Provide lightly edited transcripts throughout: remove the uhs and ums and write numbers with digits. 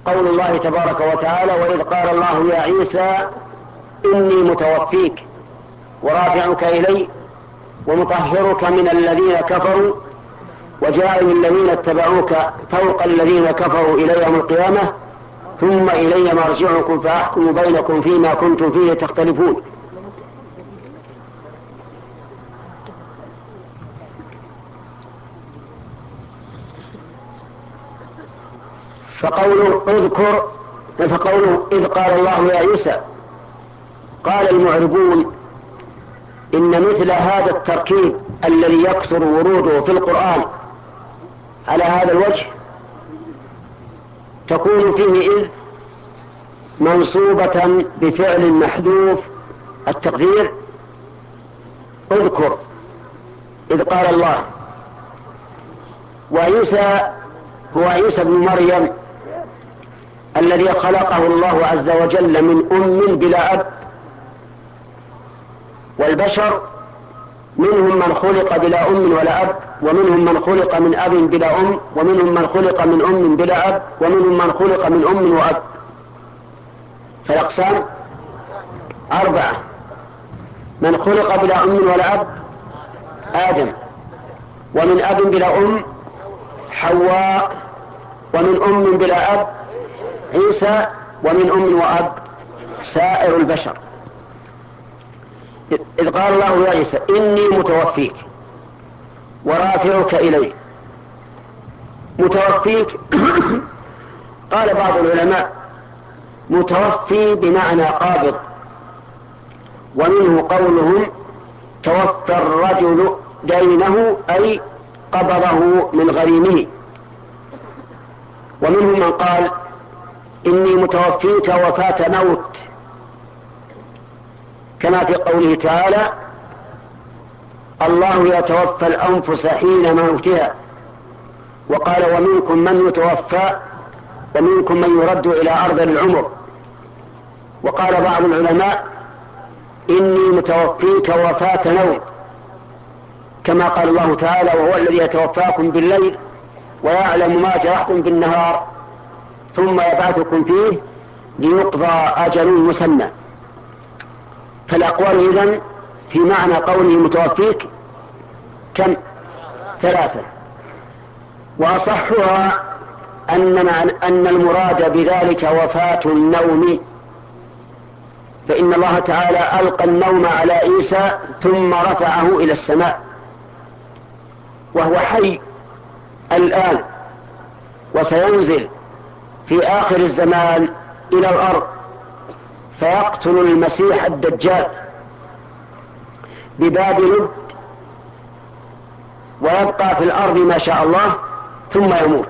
قول الله تبارك وتعالى: وإذ قال الله يا عيسى إني متوفيك ورافعك إلي ومطهرك من الذين كفروا وجاعل الذين اتبعوك فوق الذين كفروا إلى يوم القيامة ثم إلي مرجعكم فأحكم بينكم فيما كنتم فيه تختلفون. فقوله إذ قال الله يا عيسى، قال المعربون إن مثل هذا التركيب الذي يكثر وروده في القرآن على هذا الوجه تكون فيه إذ منصوبة بفعل محذوف التقدير اذكر إذ قال الله. وعيسى هو عيسى بن مريم الذي خلقه الله عز وجل من أم بلا أب، والبشر منهم من خلق بلا أم ولا أب، ومنهم من خلق من أب بلا أم، ومنهم من خلق من أم بلا أب، ومنهم من خلق من أم وأب. فالأقسام 4: من خلق بلا أم ولا أب آدم، ومن أب بلا أم حواء، ومن أم بلا أب عيسى، ومن أم وأب سائر البشر. إذ قال الله يا عيسى إني متوفيك ورافعك إلي. متوفيك قال بعض العلماء متوفي بمعنى قابض، ومنه قولهم توفى الرجل دينه أي قبضه من غريمه. ومنهم من قال إني متوفيك وفاة موت، كما في قوله تعالى الله يتوفى الأنفس حين موتها، وقال ومنكم من يتوفى ومنكم من يرد إلى أرض العمر. وقال بعض العلماء إني متوفيك وفاة نوم، كما قال الله تعالى وهو الذي يتوفاكم بالليل ويعلم ما جرحتم بالنهار ثم يبعثكم فيه ليقضى أجل مسمى. فالأقوال إذن في معنى قوله متوفيك كم؟ 3. وأصحها أن المراد بذلك وفاة النوم، فإن الله تعالى ألقى النوم على عيسى ثم رفعه إلى السماء، وهو حي الآن، وسينزل في آخر الزمان إلى الأرض فيقتل المسيح الدجال بباب لد، ويبقى في الأرض ما شاء الله ثم يموت.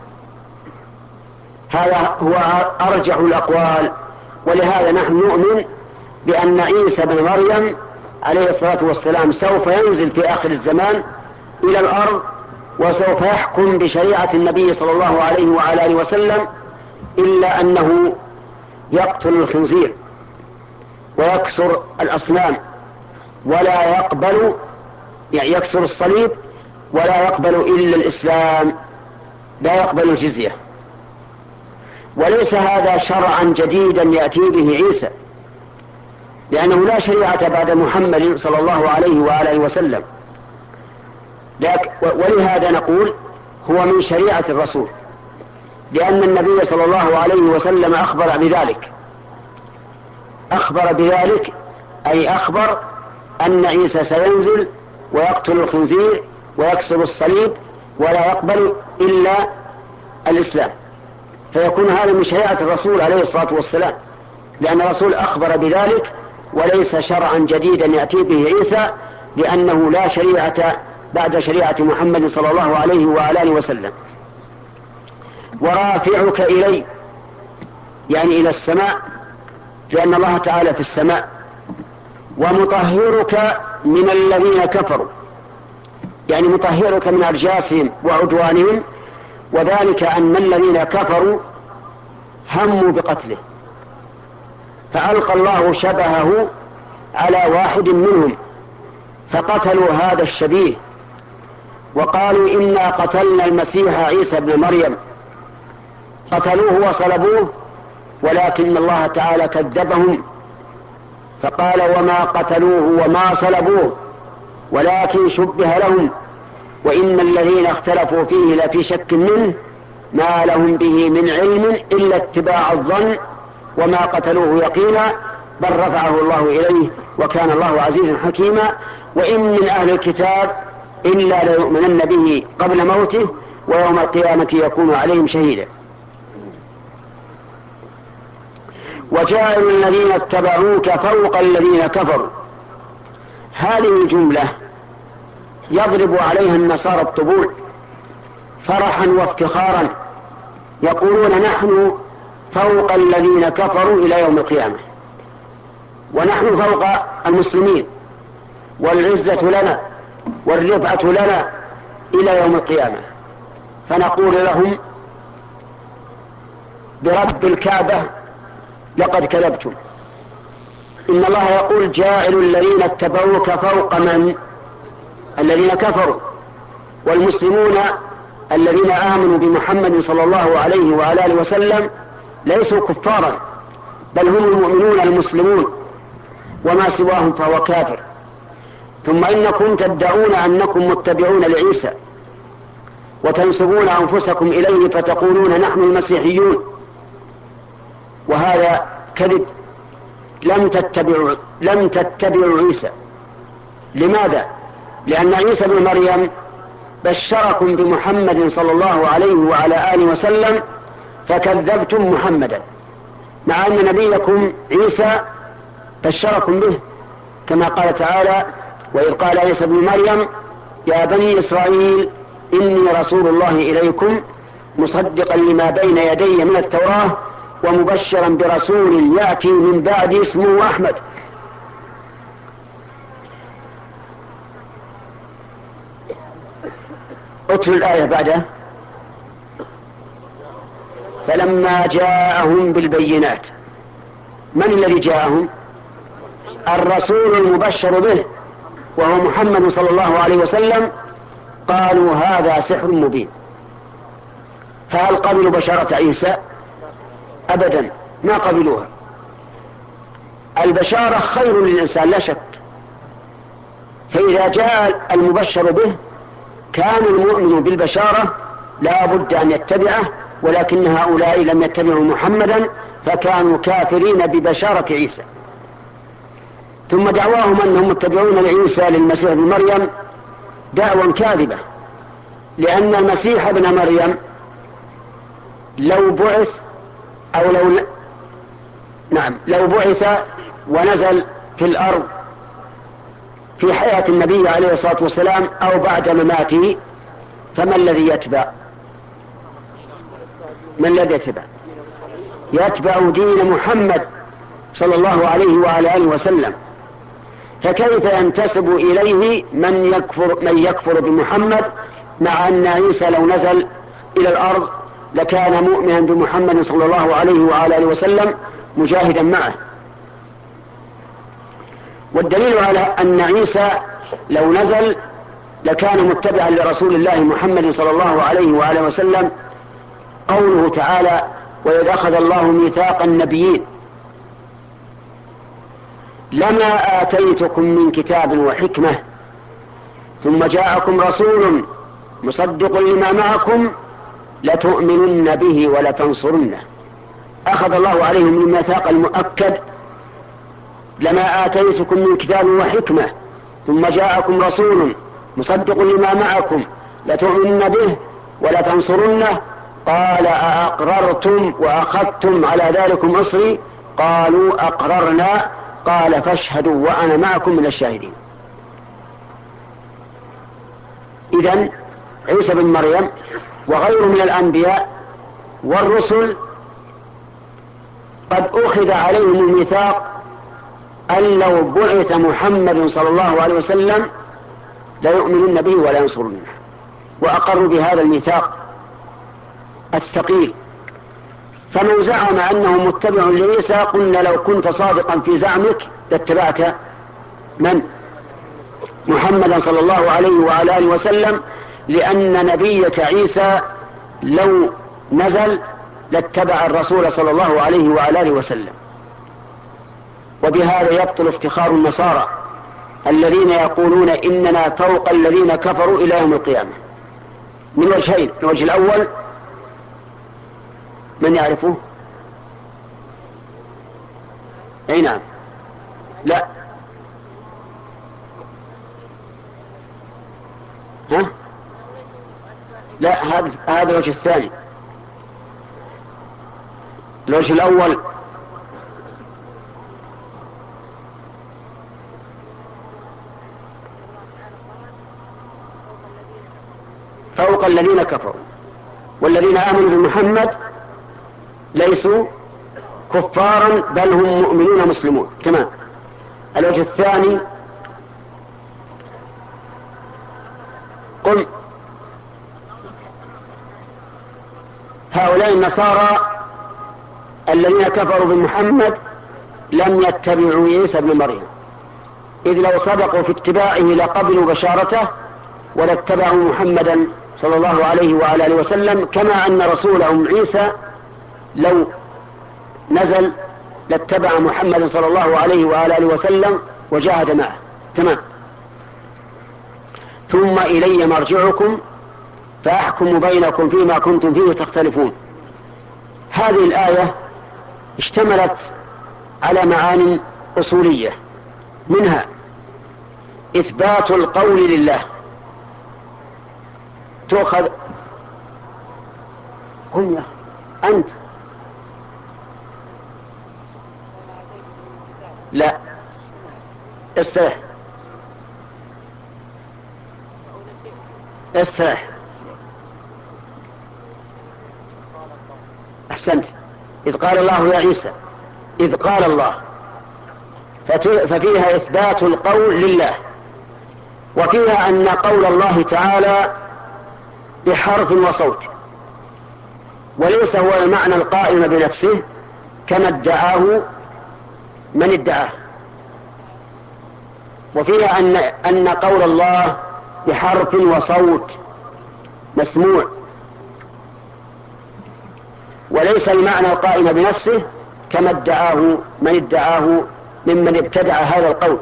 هذا هو أرجح الأقوال، ولهذا نحن نؤمن بأن عيسى بن مريم عليه الصلاة والسلام سوف ينزل في آخر الزمان إلى الأرض، وسوف يحكم بشريعة النبي صلى الله عليه وعلى آله وسلم، إلا أنه يقتل الخنزير ويكسر الأصنام ولا يقبل، يعني يكسر الصليب ولا يقبل إلا الإسلام، لا يقبل الجزية. وليس هذا شرعا جديدا يأتي به عيسى، لأنه لا شريعة بعد محمد صلى الله عليه وآله وسلم، ولهذا نقول هو من شريعة الرسول، لأن النبي صلى الله عليه وسلم أخبر بذلك أي أخبر أن عيسى سينزل ويقتل الخنزير ويكسر الصليب ولا يقبل إلا الإسلام، فيكون هذا من شريعة الرسول عليه الصلاة والسلام، لأن الرسول أخبر بذلك وليس شرعا جديدا يأتي به عيسى، لأنه لا شريعة بعد شريعة محمد صلى الله عليه وآله وسلم. ورافعك إلي يعني إلى السماء، لأن الله تعالى في السماء. ومطهرك من الذين كفروا، يعني مطهرك من أرجاسهم وعدوانهم، وذلك أن الذين كفروا هموا بقتله، فألقى الله شبهه على واحد منهم فقتلوا هذا الشبيه، وقالوا إنا قتلنا المسيح عيسى بن مريم، قتلوه وصلبوه، ولكن الله تعالى كذبهم فقال وما قتلوه وما صلبوه ولكن شبه لهم وإن الذين اختلفوا فيه لفي شك منه ما لهم به من علم إلا اتباع الظن وما قتلوه يقينا بل رفعه الله إليه وكان الله عزيزا حكيما. وإن من أهل الكتاب إلا ليؤمنن به قبل موته ويوم القيامة يكون عليهم شهيدا. وجاعل الذين اتبعوك فوق الذين كفروا، هذه جملة يضرب عليها النصارى الطبول فرحا وافتخارا، يقولون نحن فوق الذين كفروا إلى يوم القيامة، ونحن فوق المسلمين والعزة لنا والرفعة لنا إلى يوم القيامة. فنقول لهم برب الكعبة لقد كذبتم. إن الله يقول جاعل الذين اتبعوك فوق من؟ الذين كفروا، والمسلمون الذين آمنوا بمحمد صلى الله عليه وعلى آله وسلم ليسوا كفارا بل هم المؤمنون المسلمون، وما سواهم فهو كافر. ثم إنكم تدعون أنكم متبعون لعيسى وتنسبون أنفسكم إليه فتقولون نحن المسيحيون، وهذا كذب. لم تتبعوا عيسى. لماذا؟ لأن عيسى بن مريم بشركم بمحمد صلى الله عليه وعلى آله وسلم فكذبتم محمدا، مع أن نبيكم عيسى بشركم به، كما قال تعالى وإذ قال عيسى بن مريم يا بني إسرائيل إني رسول الله إليكم مصدقا لما بين يدي من التوراة ومبشرا برسول يأتي من بعد اسمه أحمد. اتل الآية بعدها. فلما جاءهم بالبينات، من الذي جاءهم؟ الرسول المبشر به وهو محمد صلى الله عليه وسلم، قالوا هذا سحر مبين. فهل قبلوا بشارة عيسى؟ أبدا، ما قبلوها. البشارة خير للإنسان لا شك، فإذا جاء المبشر به كان المؤمن بالبشارة لا بد أن يتبعه، ولكن هؤلاء لم يتبعوا محمدا فكانوا كافرين ببشارة عيسى. ثم دعواهم أنهم متبعون لعيسى للمسيح ابن مريم دعوى كاذبة، لأن المسيح ابن مريم لو بعث أو لو بعث ونزل في الأرض في حياة النبي عليه الصلاة والسلام أو بعد مماته فما الذي يتبع؟ من الذي يتبع؟ يتبع دين محمد صلى الله عليه وعلى آله وسلم. فكيف ينتسب إليه من يكفر بمحمد، مع أن عيسى لو نزل إلى الأرض لكان مؤمنا بمحمد صلى الله عليه وعلى آله وسلم مجاهدا معه. والدليل على أن عيسى لو نزل لكان متبعا لرسول الله محمد صلى الله عليه وآله وسلم قوله تعالى وإذ أخذ الله ميثاق النبيين لما آتيتكم من كتاب وحكمة ثم جاءكم رسول مصدق لما معكم لتؤمنن به ولتنصرنه. أخذ الله عليهم الميثاق المؤكد لما آتيتكم من كتاب وحكمة ثم جاءكم رسول مصدق لما معكم لتؤمنن به ولتنصرنه. قال أأقررتم وأخذتم على ذلكم إصري قالوا أقررنا قال فاشهدوا وأنا معكم من الشاهدين. إذن عيسى بن مريم وغيره من الأنبياء والرسل قد أخذ عليهم الميثاق أن لو بعث محمد صلى الله عليه وسلم ليؤمنن به ولا ينصرنه، وأقروا بهذا الميثاق الثقيل. فمن زعم أنه متبع لعيسى قلنا لو كنت صادقا في زعمك لاتبعت من؟ محمدا صلى الله عليه وعلى آله وسلم، لأن نبيك عيسى لو نزل لاتبع الرسول صلى الله عليه وعلى آله وسلم. وبهذا يبطل افتخار النصارى الذين يقولون إننا فوق الذين كفروا إلى يوم القيامة، من وجهين. الوجه الأول من يعرفه؟ أي نعم. لا، ها؟ لا، هذا الوجه الثاني. الوجه الأول فوق الذين كفروا، والذين آمنوا بمحمد ليسوا كفارا بل هم مؤمنون مسلمون. تمام. الوجه الثاني قل هؤلاء النصارى الذين كفروا بمحمد لم يتبعوا عيسى ابن مريم، إذ لو صدقوا في اتباعه لقبلوا بشارته ولاتبعوا محمدا صلى الله عليه وعلى آله وسلم، كما أن رسولهم عيسى لو نزل لاتبع محمدا صلى الله عليه وعلى آله وسلم وجاهد معه. تمام. ثم إلي مرجعكم فأحكم بينكم فيما كنتم فيه تختلفون. هذه الآية اشتملت على معاني أصولية، منها إثبات القول لله. تؤخذ قم يا أنت لا استرح استرح. أحسنت. إذ قال الله يا عيسى، إذ قال الله، ففيها إثبات القول لله، وفيها أن قول الله تعالى بحرف وصوت، وليس هو المعنى القائم بنفسه كما ادعاه من ادعاه. وفيها أن قول الله بحرف وصوت مسموع، وليس المعنى القائم بنفسه كما ادعاه من ادعاه ممن ابتدع هذا القول.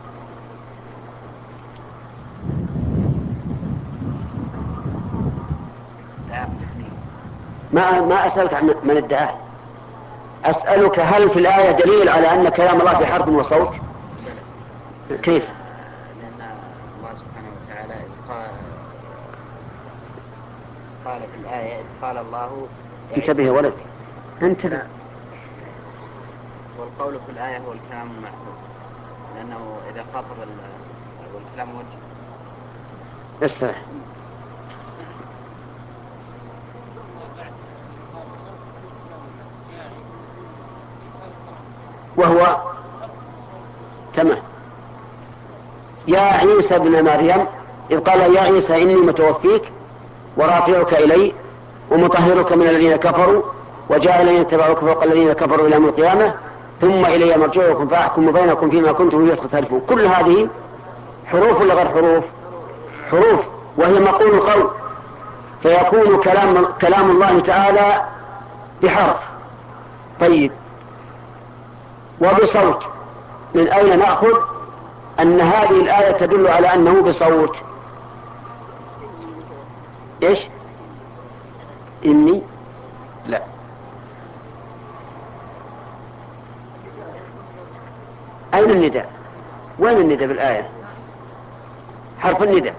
ما أسألك عن من ادعاه، أسألك هل في الآية دليل على أن كلام الله بحرف وصوت؟ كيف؟ لأن الله سبحانه وتعالى قال في الآية، قال الله انتبه يا ولد، انتبه. والقول في الآية هو الكلام المعقول، لأنه إذا خاطب والكلام وجه. استرح. وهو تمام. يا عيسى ابن مريم، إذ قال يا عيسى إني متوفيك ورافعك إلي ومطهرك من الذين كفروا وجاء الذين اتبعوك فوق الذين كفروا إلى يوم القيامة ثم إلي مرجعكم فأحكم بينكم فيما كنتم فيه تختلفون. كل هذه حروف ولا غير حروف؟ حروف، وهي مقول القول، فيكون كلام الله تعالى بحرف. طيب، وبصوت، من أين نأخذ أن هذه الآية تدل على أنه بصوت؟ إيش؟ إني لا. أين النداء؟ وين النداء بالآية؟ حرف النداء.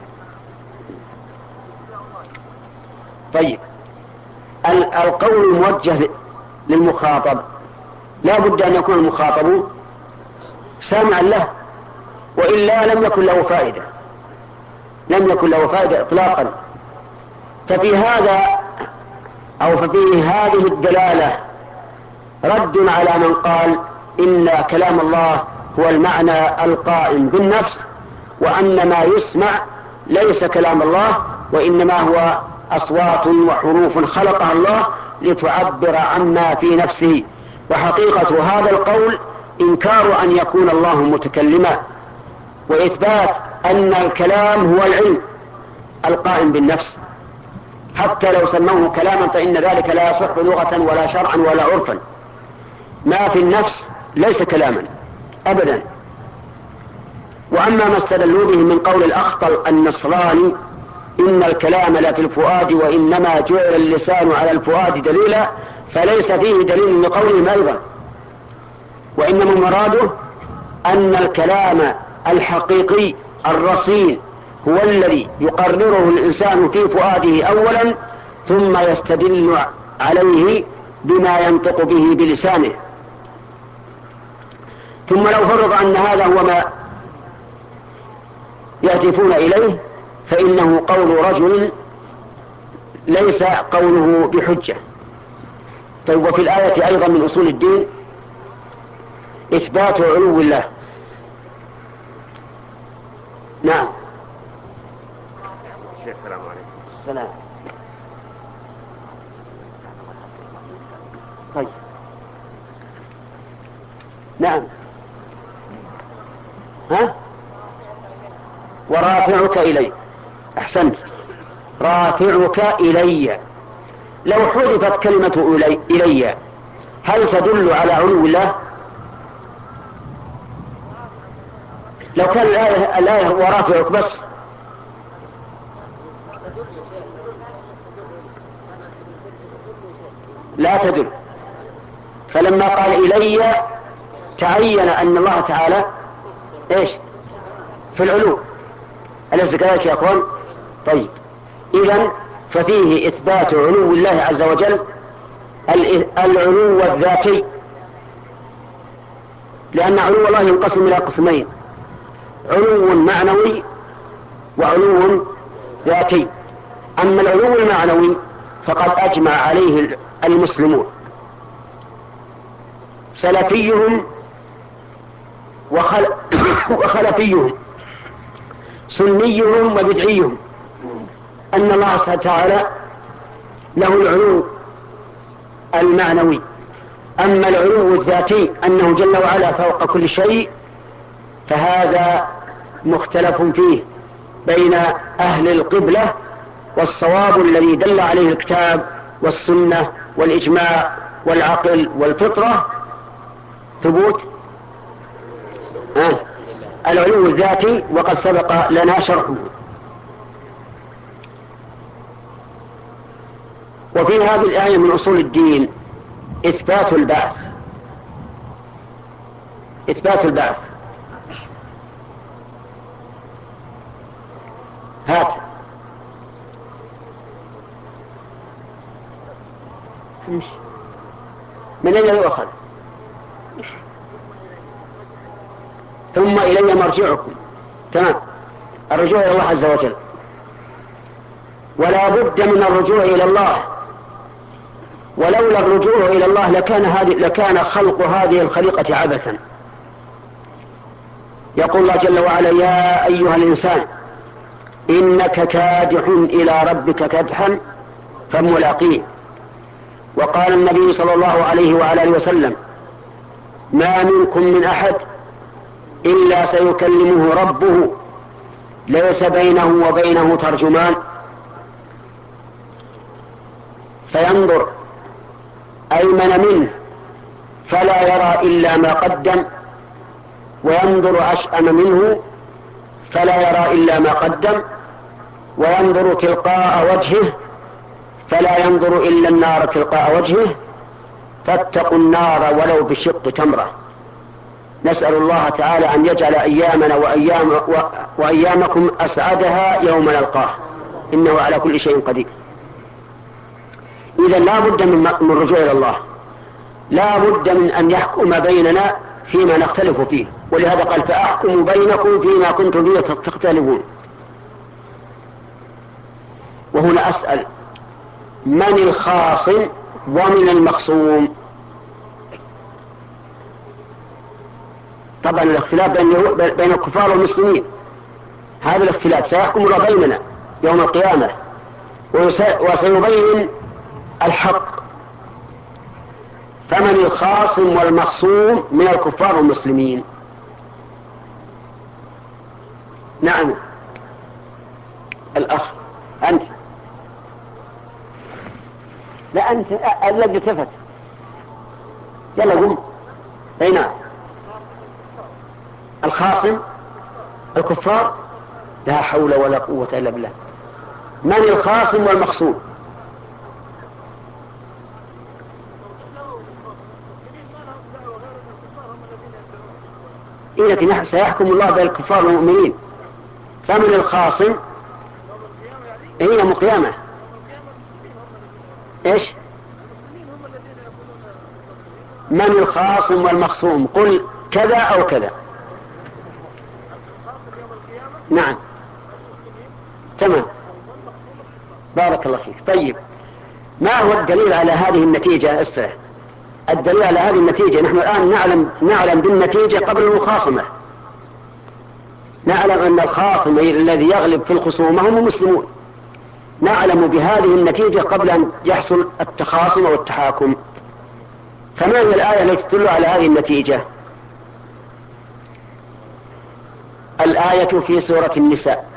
طيب، القول الموجه للمخاطب لا بد أن يكون المخاطب سامعا له، وإلا لم يكن له فائدة، لم يكن له فائدة إطلاقا. ففي هذا أو ففي هذه الدلالة رد على من قال إن كلام الله هو المعنى القائم بالنفس، وأن ما يسمع ليس كلام الله وإنما هو أصوات وحروف خلقها الله لتعبر عما في نفسه. وحقيقة هذا القول إنكار أن يكون الله متكلما، وإثبات أن الكلام هو العلم القائم بالنفس. حتى لو سموه كلاما فإن ذلك لا يصح لغة ولا شرعا ولا عرفا. ما في النفس ليس كلاما أبدا. وأما ما استدلوا به من قول الأخطل النصراني إن الكلام لا في الفؤاد وإنما جعل اللسان على الفؤاد دليلا، فليس فيه دليل لقولهم أيضا، وإنما مراده أن الكلام الحقيقي الرصين هو الذي يقرره الإنسان في فؤاده أولا ثم يستدل عليه بما ينطق به بلسانه. ثم لو فرض أن هذا هو ما يهدفون إليه فإنه قول رجل ليس قوله بحجة. طيب، وفي الآية أيضا من أصول الدين إثبات علو الله. نعم. الشيخ السلام عليكم. السلام. طيب. نعم. ها؟ ورافعك إلي. أحسنت، رافعك إلي. لو حذفت كلمة إلي هل تدل على علو الله؟ لو كان الآية ورافعك بس لا تدل. فلما قال إلي تعين أن الله تعالى إيش؟ في العلو. أليس كذلك يا أخوان؟ طيب، إذن ففيه إثبات علو الله عز وجل، العلو الذاتي، لأن علو الله ينقسم إلى قسمين: علو معنوي وعلو ذاتي. أما العلو المعنوي فقد أجمع عليه المسلمون، سلفيهم وخلفيهم، سنيهم وبدعيهم، أن الله سبحانه وتعالى له العلو المعنوي. أما العلو الذاتي أنه جل وعلا فوق كل شيء فهذا مختلف فيه بين أهل القبلة، والصواب الذي دل عليه الكتاب والسنة والإجماع والعقل والفطرة ثبوت العلو الذاتي، وقد سبق لنا شرحه. وفي هذه الآية من أصول الدين إثبات البعث. إثبات البعث. هات. من أين يؤخذ؟ ثم إلي مرجعكم. تمام، الرجوع إلى الله عز وجل. ولا بد من الرجوع إلى الله، ولولا الرجوع إلى الله لكان خلق هذه الخليقة عبثا. يقول الله جل وعلا: يا أيها الإنسان إنك كادح إلى ربك كدحا فملاقيه. وقال النبي صلى الله عليه وعلى آله وسلم: ما منكم من أحد إلا سيكلمه ربه ليس بينه وبينه ترجمان، فينظر أيمن منه فلا يرى إلا ما قدم، وينظر أشأم منه فلا يرى إلا ما قدم، وينظر تلقاء وجهه فلا ينظر إلا النار تلقاء وجهه، فاتقوا النار ولو بشق تمرة. نسأل الله تعالى أن يجعل أيامنا وأيامكم أسعدها يوم نلقاه، إنه على كل شيء قدير. إذن لا بد من الرجوع إلى الله، لا بد من أن يحكم بيننا فيما نختلف فيه، ولهذا قال: فأحكم بينكم فيما كنتم فيه تختلفون. وهنا أسأل: من الخاصم ومن المخصوم؟ طبعا الاختلاف بين الكفار والمسلمين، هذا الاختلاف سيحكم الله بيننا يوم القيامة، وسيبين الحق. فمن الخاصم والمخصوم من الكفار والمسلمين؟ نعم، الأخ أنت. لا أنت الذي التفت. يلا قم. أي نعم. الخاصم الكفار. لا حول ولا قوة إلا بالله. من الخاصم والمخصوم؟ لكن سيحكم الله بين الكفار والمؤمنين. فمن الخاصم؟ هي يوم القيامة. ايش؟ من الخاصم والمخصوم؟ قل كذا او كذا. نعم تمام. بارك الله فيك. طيب ما هو الدليل على هذه النتيجة؟ استرح. الدليل على هذه النتيجة نحن الآن نعلم بالنتيجة قبل المخاصمة. نعلم أن الخاصم الذي يغلب في الخصومة هم المسلمون. نعلم بهذه النتيجة قبل أن يحصل التخاصم أو التحاكم. فما هي الآية التي تدل على هذه النتيجة؟ الآية في سورة النساء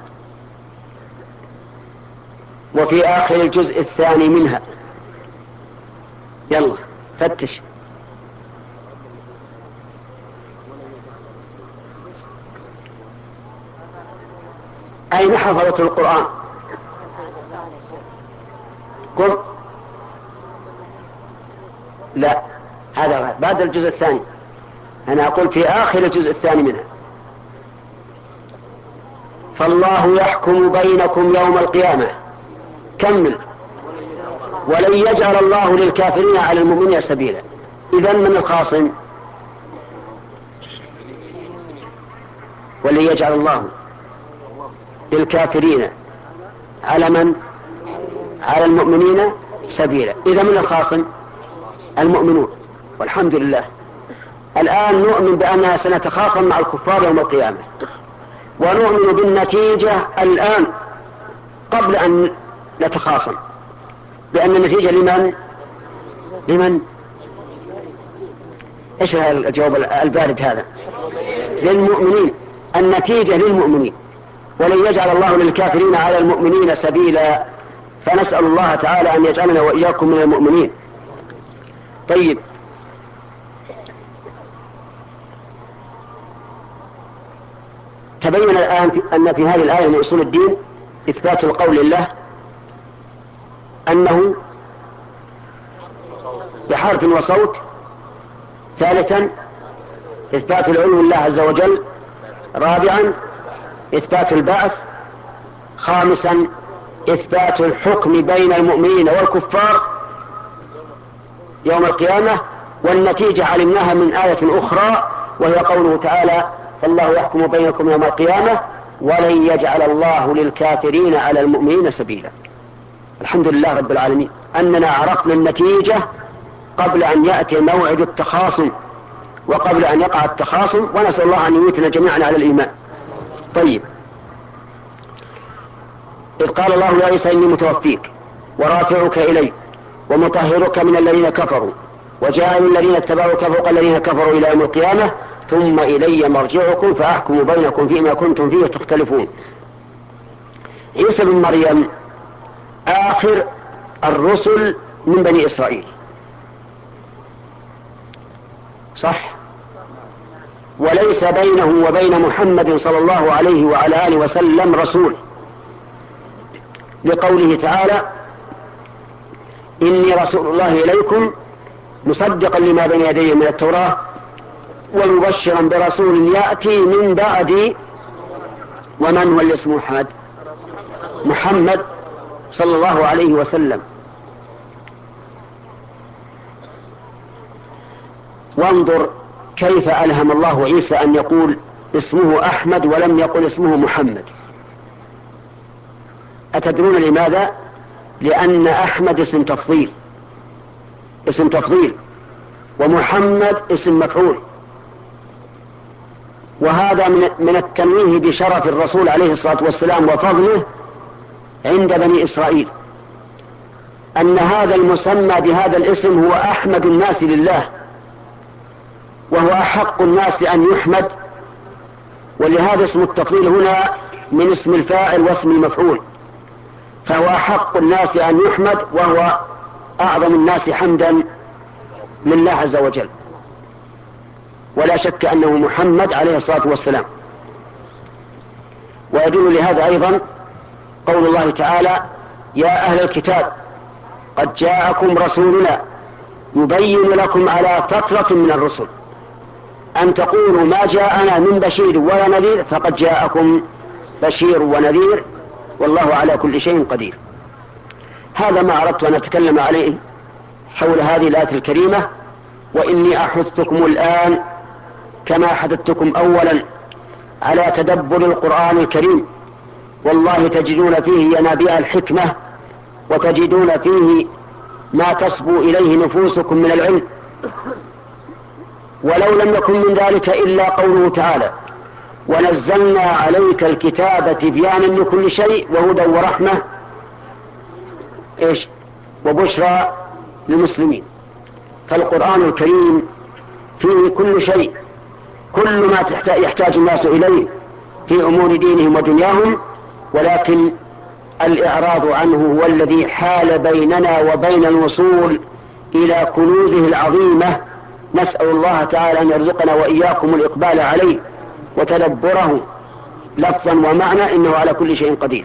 وفي آخر الجزء الثاني منها. يلا فتش. أين حفظة القرآن؟ قل. لا هذا بعد الجزء الثاني. أنا أقول في آخر الجزء الثاني منها. فالله يحكم بينكم يوم القيامة. كمل. ولن يجعل الله للكافرين على المؤمنين سبيلا. إذن من الخاصم؟ ولن يجعل الله للكافرين على من؟ على المؤمنين سبيلا. إذا من الخاصم؟ المؤمنون. والحمد لله. الآن نؤمن بأننا سنتخاصم مع الكفار يوم القيامة، ونؤمن بالنتيجة الآن قبل أن نتخاصم، بأن النتيجة لمن؟ إيش الجواب البارد هذا؟ للمؤمنين. النتيجة للمؤمنين. ولن يجعل الله للكافرين على المؤمنين سبيلا. فنسأل الله تعالى أن يجعلنا وإياكم من المؤمنين. طيب تبين الآن أن في هذه الآية من أصول الدين إثبات القول لله أنه بحرف وصوت. ثالثا إثبات العلو لله عز وجل. رابعا إثبات البعث. خامسا إثبات الحكم بين المؤمنين والكفار يوم القيامة. والنتيجة علمناها من آية أخرى وهي قوله تعالى فالله يحكم بينكم يوم القيامة ولن يجعل الله للكافرين على المؤمنين سبيلا. الحمد لله رب العالمين أننا عرفنا النتيجة قبل أن يأتي موعد التخاصم وقبل أن يقع التخاصم، ونسأل الله أن يميتنا جميعا على الإيمان. طيب إذ قال الله يا عيسى إني متوفيك ورافعك إلي ومطهرك من الذين كفروا وجاعل الذين اتبعوك فوق الذين كفروا إلى يوم القيامة ثم إلي مرجعكم فأحكم بينكم فيما كنتم فيه تختلفون. عيسى بن مريم آخر الرسل من بني إسرائيل، صح؟ وليس بينه وبين محمد صلى الله عليه وعلى آله وسلم رسول، لقوله تعالى إني رسول الله إليكم مصدقا لما بين يدي من التوراة ومبشرا برسول يأتي من بعدي. ومن هو اللي اسمه محمد صلى الله عليه وسلم. وانظر كيف ألهم الله عيسى أن يقول اسمه أحمد ولم يقل اسمه محمد. أتدرون لماذا؟ لأن أحمد اسم تفضيل ومحمد اسم مفعول، وهذا من التنويه بشرف الرسول عليه الصلاة والسلام وفضله عند بني إسرائيل، أن هذا المسمى بهذا الاسم هو أحمد الناس لله وهو أحق الناس أن يحمد، ولهذا اسم التفضيل هنا من اسم الفاعل واسم المفعول، فهو أحق الناس أن يحمد وهو أعظم الناس حمدا لله عز وجل، ولا شك أنه محمد عليه الصلاة والسلام. ويدل لهذا أيضا قول الله تعالى: يا أهل الكتاب قد جاءكم رسولنا يبين لكم على فترة من الرسل أن تقولوا ما جاءنا من بشير ولا نذير، فقد جاءكم بشير ونذير والله على كل شيء قدير. هذا ما أردت أن أتكلم عليه حول هذه الآية الكريمة، وإني أحثكم الآن كما حثتكم أولا على تدبر القرآن الكريم، والله تجدون فيه ينابيع الحكمة، وتجدون فيه ما تصبو إليه نفوسكم من العلم. ولو لم يكن من ذلك إلا قوله تعالى: ونزلنا عليك الكتاب تبيانا لكل شيء وهدى ورحمة وبشرى للمسلمين. فالقرآن الكريم فيه كل شيء، كل ما يحتاج الناس إليه في أمور دينهم ودنياهم، ولكن الإعراض عنه هو الذي حال بيننا وبين الوصول إلى كنوزه العظيمة. نسأل الله تعالى أن يرزقنا وإياكم الإقبال عليه وتدبره لفظا ومعنى، إنه على كل شيء قدير.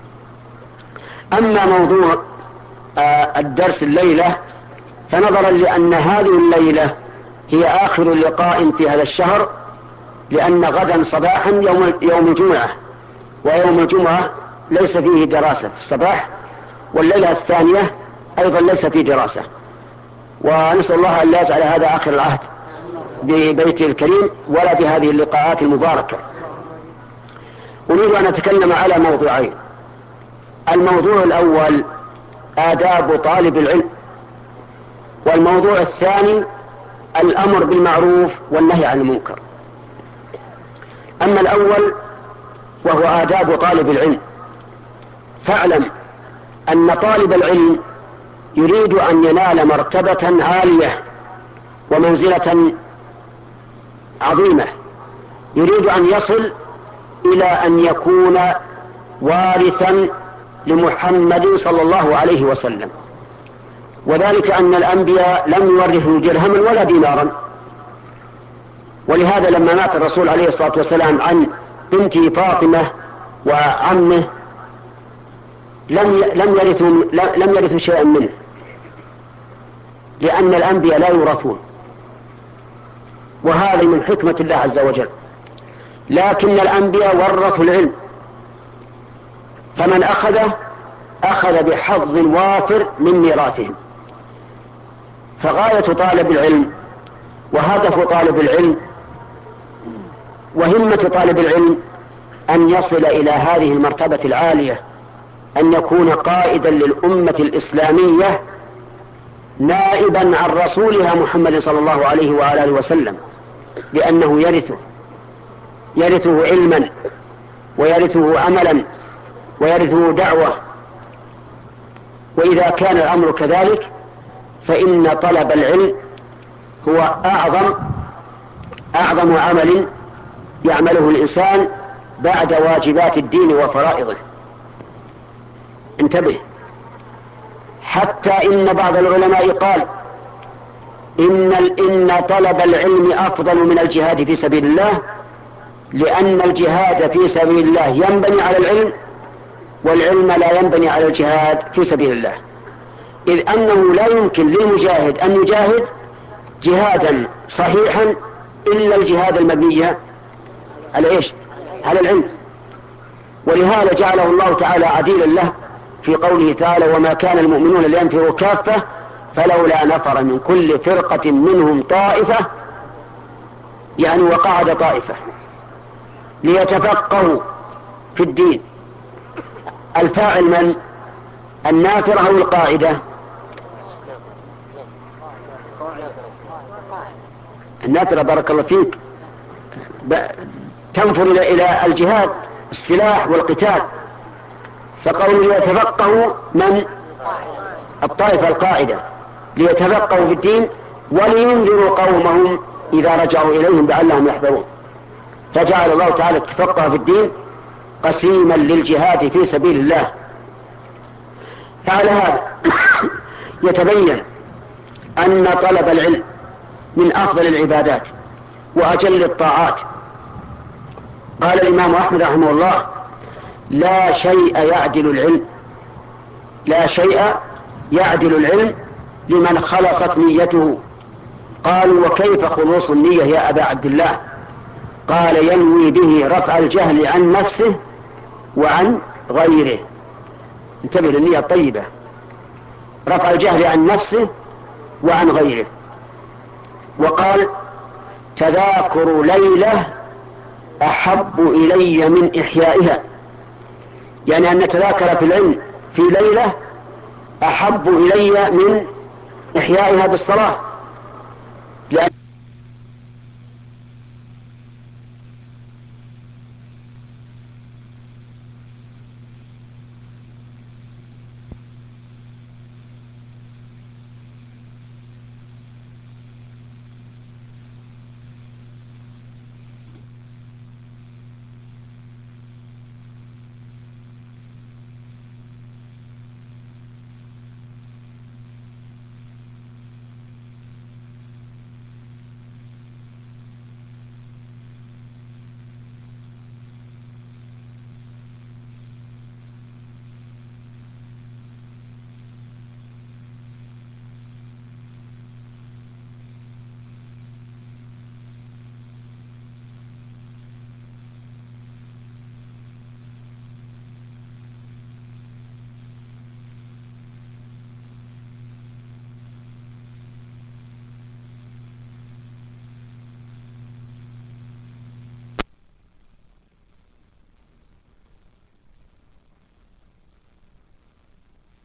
أما موضوع الدرس الليلة، فنظرا لأن هذه الليلة هي آخر لقاء في هذا الشهر، لأن غدا صباحا يوم الجمعة، ويوم الجمعة ليس فيه دراسة في الصباح، والليلة الثانية أيضا ليس فيه دراسة. ونسأل الله أن لا يجعل هذا آخر العهد ببيته الكريم ولا بهذه اللقاءات المباركة. أريد أن أتكلم على موضوعين. الموضوع الأول آداب طالب العلم، والموضوع الثاني الأمر بالمعروف والنهي عن المنكر. أما الأول وهو آداب طالب العلم، فاعلم أن طالب العلم يريد أن ينال مرتبة عالية ومنزلة عظيمة، يريد أن يصل إلى أن يكون وارثا لمحمد صلى الله عليه وسلم، وذلك أن الأنبياء لم يورثوا درهما ولا دينارا. ولهذا لما مات الرسول عليه الصلاة والسلام عن بنته فاطمة وعمه لم يرثوا شيئا منه، لأن الأنبياء لا يورثون، وهذا من حكمة الله عز وجل. لكن الأنبياء ورثوا العلم، فمن أخذ بحظ وافر من ميراثهم. فغاية طالب العلم وهدف طالب العلم وهمة طالب العلم أن يصل إلى هذه المرتبة العالية، أن يكون قائدا للأمة الإسلامية، نائبا عن رسولها محمد صلى الله عليه وآله وسلم، لأنه يرثه علما ويرثه عملا ويرثه دعوة. وإذا كان الأمر كذلك فإن طلب العلم هو أعظم عمل يعمله الإنسان بعد واجبات الدين وفرائضه. انتبه، حتى إن بعض العلماء قال إن طلب العلم أفضل من الجهاد في سبيل الله، لأن الجهاد في سبيل الله ينبني على العلم، والعلم لا ينبني على الجهاد في سبيل الله، إذ أنه لا يمكن للمجاهد أن يجاهد جهادا صحيحا إلا الجهاد المبني على العلم. ولهذا جعله الله تعالى عديلا له في قوله تعالى: وما كان المؤمنون لينفروا كافة فلولا نفر من كل فرقة منهم طائفة، يعني وقعد طائفة ليتفقهوا في الدين. الفاعل من؟ النافرة أو القاعدة؟ النافرة، بارك الله فيك، تنفر إلى الجهاد، السلاح والقتال. فقول ليتفقهوا من؟ الطائفة القاعدة، ليتفقهوا في الدين ولينذروا قومهم إذا رجعوا إليهم لعلهم يحذرون. فجعل الله تعالى التفقه في الدين قسيما للجهاد في سبيل الله. فعلى هذا يتبين أن طلب العلم من أفضل العبادات وأجل الطاعات. قال الإمام أحمد رحمه الله: لا شيء يعدل العلم لمن خلصت نيته. قالوا: وكيف خلوص النية يا أبا عبد الله؟ قال: ينوي به رفع الجهل عن نفسه وعن غيره. انتبه للنية الطيبة، رفع الجهل عن نفسه وعن غيره. وقال: تذاكر ليلة أحب إلي من إحيائها، يعني أن نتذاكر في العلم في ليلة أحب إلي من إحيائها بالصلاة.